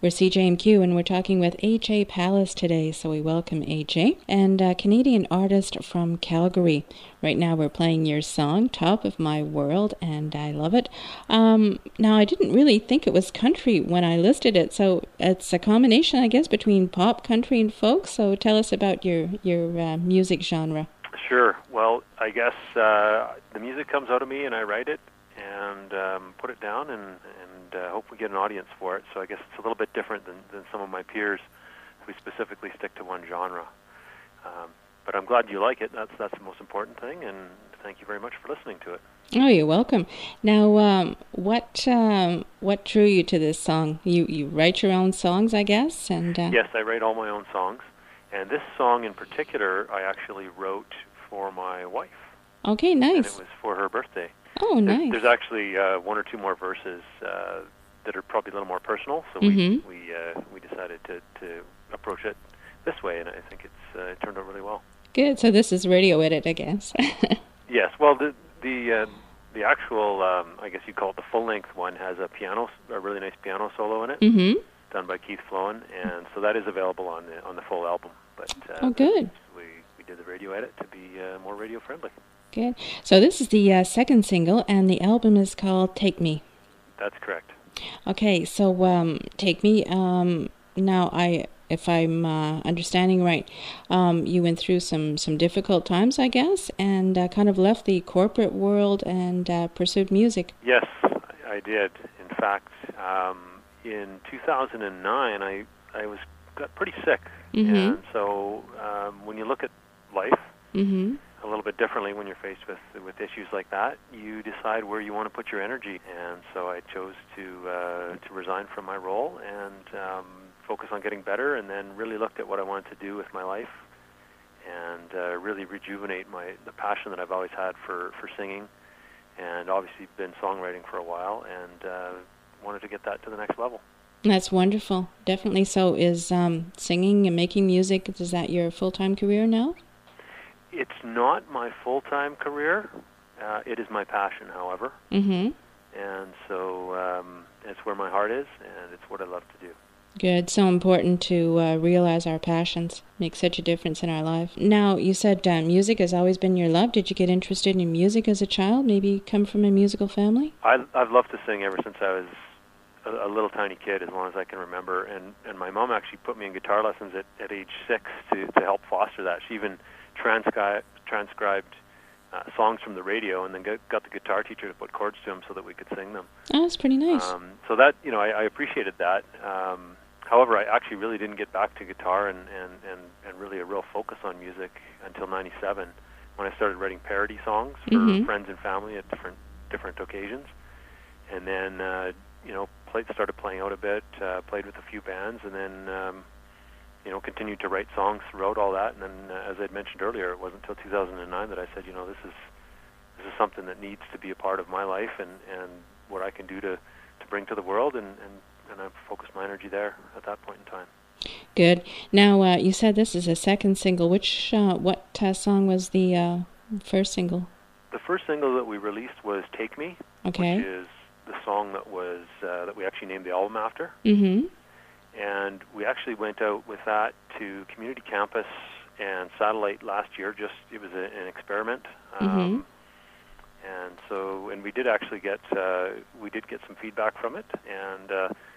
for CJMQ, and we're talking with AJ Palace today, so we welcome AJ, and a Canadian artist from Calgary. Right now we're playing your song, Top of My World, and I love it. Now, I didn't really think it was country when I listed it, so it's a combination, I guess, between pop, country, and folk, so tell us about your music genre. Sure. Well, I guess the music comes out of me and I write it and put it down and hope we get an audience for it. So I guess it's a little bit different than some of my peers who specifically stick to one genre. But I'm glad you like it. That's the most important thing, and thank you very much for listening to it. Oh, you're welcome. Now, what drew you to this song? You write your own songs, I guess? And Yes, I write all my own songs. And this song in particular, I actually wrote for my wife. Okay, nice. And it was for her birthday. Oh, nice. There's actually one or two more verses that are probably a little more personal, so we decided to approach it this way, and I think it turned out really well. Good. So this is radio edit, I guess. Yes. Well, the actual, I guess you call it the full-length one, has a really nice piano solo in it, done by Keith Flowen, and so that is available on the full album. But good. We did the radio edit to be more radio-friendly. Good. So this is the second single, and the album is called Take Me. That's correct. Okay, so Take Me. Now, if I'm understanding right, you went through some difficult times, I guess, and kind of left the corporate world and pursued music. Yes, I did. In fact, in 2009, I got pretty sick, and so when you look at life a little bit differently when you're faced with issues like that, you decide where you want to put your energy, and so I chose to resign from my role and focus on getting better, and then really looked at what I wanted to do with my life and really rejuvenate the passion that I've always had for singing, and obviously been songwriting for a while, and wanted to get that to the next level. That's wonderful. Definitely. So is singing and making music, is that your full-time career now? It's not my full-time career. It is my passion, however. And so it's where my heart is, and it's what I love to do. Good. So important to realize our passions. Make such a difference in our life. Now, you said music has always been your love. Did you get interested in music as a child? Maybe come from a musical family? I've loved to sing ever since I was a little tiny kid, as long as I can remember. And my mom actually put me in guitar lessons at age 6 to help foster that. She even transcribed songs from the radio, and then got the guitar teacher to put chords to them so that we could sing them. Oh, that's pretty nice. So that, I appreciated that. However, I actually really didn't get back to guitar and really a real focus on music until '97, when I started writing parody songs for friends and family at different occasions, and then started playing out a bit, played with a few bands, and then continued to write songs throughout all that. And then, as I'd mentioned earlier, it wasn't until 2009 that I said, this is something that needs to be a part of my life and what I can do to bring to the world, and I've focused my energy there at that point in time. Good. Now, you said this is a second single. What song was the first single? The first single that we released was Take Me, which is the song that we actually named the album after. And we actually went out with that to Community Campus and Satellite last year. It was an experiment. And we did actually get some feedback from it. And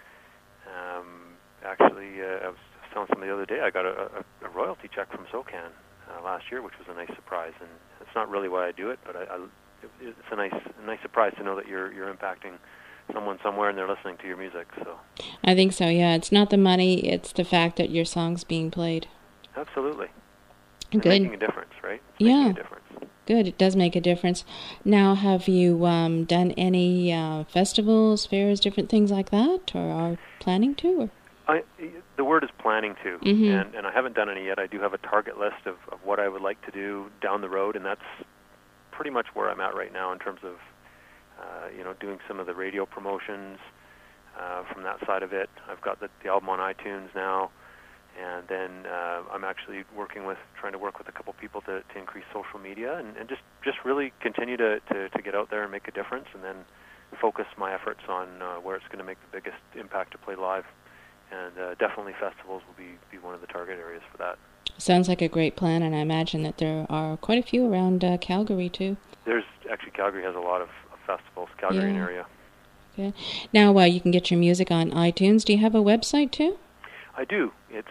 I was telling somebody the other day, I got a royalty check from SOCAN last year, which was a nice surprise. And it's not really why I do it, but it's a nice surprise to know that you're impacting someone somewhere and they're listening to your music. So I think so. Yeah, it's not the money; it's the fact that your song's being played. Absolutely. Good. Making a difference, right? Making a difference. Good. It does make a difference. Now, have you done any festivals, fairs, different things like that, or are planning to? Or? The word is planning to, and I haven't done any yet. I do have a target list of what I would like to do down the road, and that's pretty much where I'm at right now in terms of doing some of the radio promotions from that side of it. I've got the album on iTunes now, and then I'm actually trying to work with a couple people to increase social media and just really continue to get out there and make a difference, and then focus my efforts on where it's going to make the biggest impact to play live. and definitely festivals will be one of the target areas for that. Sounds like a great plan, and I imagine that there are quite a few around Calgary too. There's actually, Calgary has a lot of festivals, Calgary area. Okay. Now you can get your music on iTunes. Do you have a website too? I do. It's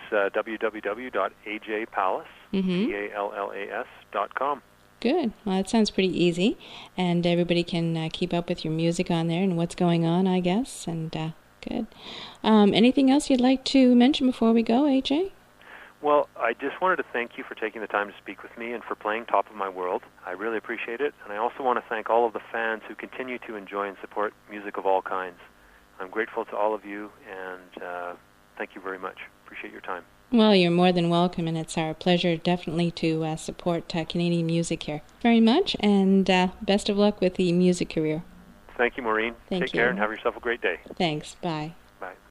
www.ajpallas.com. Good. Well, that sounds pretty easy, and everybody can keep up with your music on there and what's going on, I guess. And good. Anything else you'd like to mention before we go, AJ? Well, I just wanted to thank you for taking the time to speak with me and for playing Top of My World. I really appreciate it, and I also want to thank all of the fans who continue to enjoy and support music of all kinds. I'm grateful to all of you, and thank you very much. Appreciate your time. Well, you're more than welcome, and it's our pleasure definitely to support Canadian music here. Very much, and best of luck with the music career. Thank you, Maureen. Take care and have yourself a great day. Thanks. Bye.